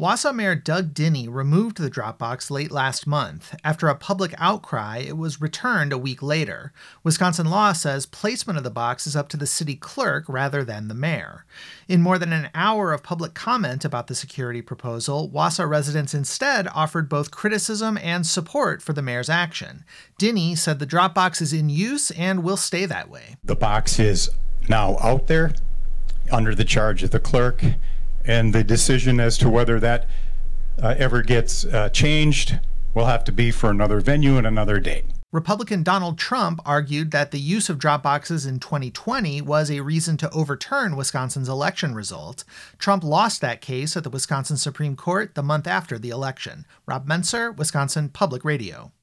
Wausau Mayor Doug Dinny removed the Dropbox late last month. After a public outcry, it was returned a week later. Wisconsin law says placement of the box is up to the city clerk rather than the mayor. In more than an hour of public comment about the security proposal, Wausau residents instead offered both criticism and support for the mayor's action. Dinny said the Dropbox is in use and will stay that way. The box is now out there under the charge of the clerk, and the decision as to whether that ever gets changed will have to be for another venue and another date. Republican Donald Trump argued that the use of Dropboxes in 2020 was a reason to overturn Wisconsin's election result. Trump lost that case at the Wisconsin Supreme Court the month after the election. Rob Menser, Wisconsin Public Radio.